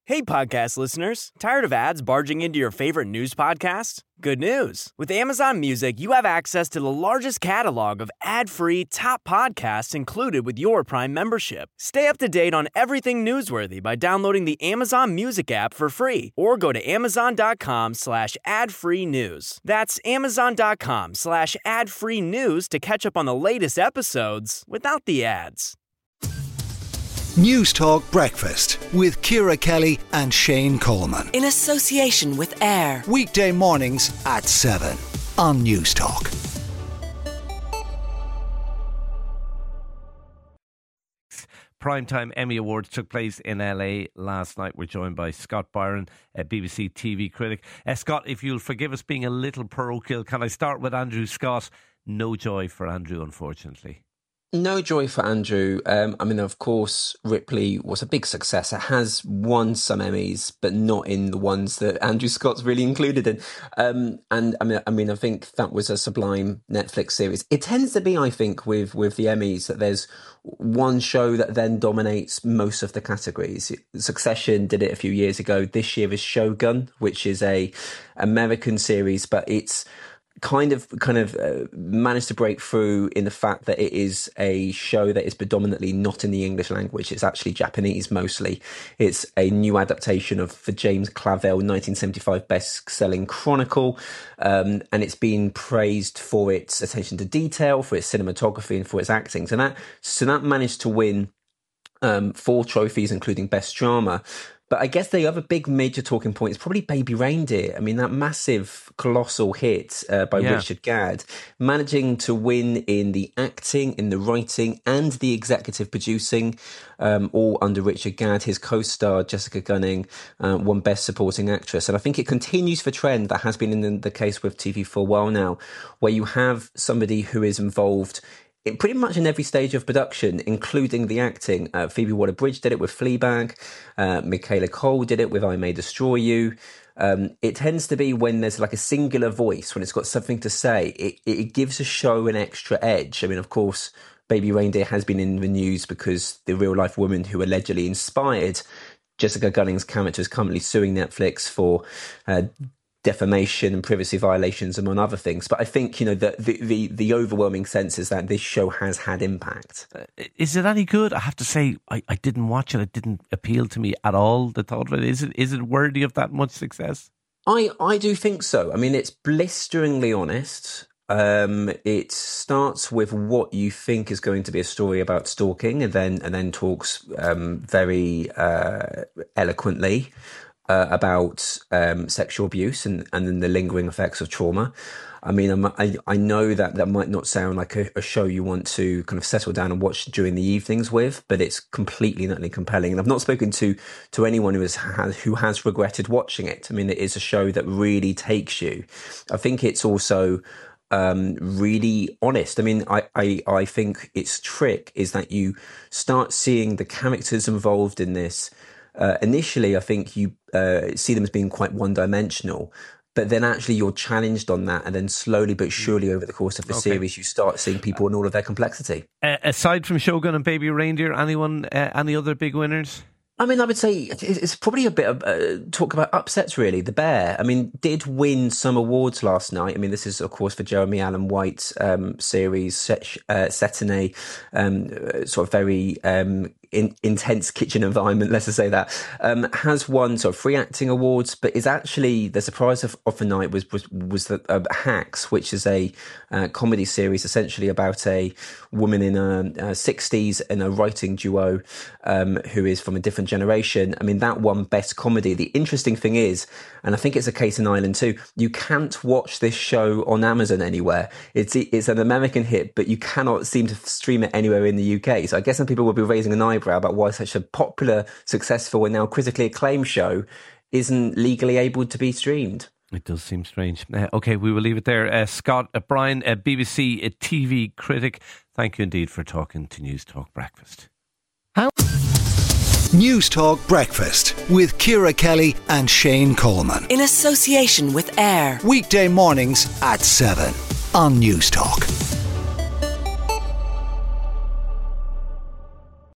Hey, podcast listeners. Tired of ads barging into your favorite news podcasts? Good news. With Amazon Music, you have access to the largest catalog of ad-free top podcasts included with your Prime membership. Stay up to date on everything newsworthy by downloading the Amazon Music app for free or go to amazon.com/ad-free news. That's amazon.com/ad-free news to catch up on the latest episodes without the ads. News Talk Breakfast with Ciara Kelly and Shane Coleman. In association with AIR. Weekday mornings at 7 on News Talk. Primetime Emmy Awards took place in LA last night. We're joined by Scott Byron, a BBC TV critic. Scott, if you'll forgive us being a little parochial, can I start with Andrew Scott? No joy for Andrew, unfortunately. No joy for Andrew. Of course, Ripley was a big success. It has won some Emmys, but not in the ones that Andrew Scott's really included in. I think that was a sublime Netflix series. It tends to be, I think, with the Emmys that there's one show that then dominates most of the categories. Succession did it a few years ago. This year is Shogun, which is a American series, but it's kind of managed to break through in the fact that it is a show that is predominantly not in the English language. It's actually Japanese mostly. It's a new adaptation of the James Clavell 1975 best-selling Chronicle, and it's been praised for its attention to detail, for its cinematography, and for its acting. So that managed to win 4 trophies, including Best Drama. But I guess the other big major talking point is probably Baby Reindeer. I mean, that massive, colossal hit by Richard Gadd, managing to win in the acting, in the writing, and the executive producing, all under Richard Gadd. His co-star, Jessica Gunning, won Best Supporting Actress. And I think it continues the trend that has been in the case with TV for a while now, where you have somebody who is involved pretty much in every stage of production, including the acting. Phoebe Waller-Bridge did it with Fleabag. Michaela Cole did it with I May Destroy You. It tends to be when there's like a singular voice, when it's got something to say, it gives a show an extra edge. I mean, of course, Baby Reindeer has been in the news because the real-life woman who allegedly inspired Jessica Gunning's character is currently suing Netflix for defamation and privacy violations, among other things. But I think, the overwhelming sense is that this show has had impact. Is it any good? I have to say, I didn't watch it. It didn't appeal to me at all, the thought of it. Is it worthy of that much success? I do think so. I mean, it's blisteringly honest. It starts with what you think is going to be a story about stalking, and then talks very eloquently about sexual abuse and then the lingering effects of trauma. I mean, I know that might not sound like a show you want to kind of settle down and watch during the evenings with, but it's completely and utterly compelling. And I've not spoken to anyone who has regretted watching it. I mean, it is a show that really takes you. I think it's also really honest. I mean, I think its trick is that you start seeing the characters involved in this. Initially, I think you see them as being quite one-dimensional, but then actually you're challenged on that, and then slowly but surely over the course of the series, you start seeing people in all of their complexity. Aside from Shogun and Baby Reindeer, any other big winners? I mean, I would say it's probably a bit of talk about upsets, really. The Bear, I mean, did win some awards last night. I mean, this is, of course, for Jeremy Allen White's series set in a sort of very intense kitchen environment, let's just say that, has won sort of 3 acting awards, but is actually the surprise of the night was the Hacks, which is a comedy series essentially about a woman in her 60s and a writing duo who is from a different generation. I mean, that won Best Comedy. The interesting thing is, and I think it's a case in Ireland too, you can't watch this show on Amazon anywhere. It's an American hit, but you cannot seem to stream it anywhere in the UK. So I guess some people will be raising an eyebrow about why such a popular, successful and now critically acclaimed show isn't legally able to be streamed. It does seem strange. Okay, we will leave it there. Scott Bryan, a BBC TV critic, thank you indeed for talking to News Talk Breakfast. News Talk Breakfast with Ciara Kelly and Shane Coleman. In association with AIR. Weekday mornings at 7 on News Talk.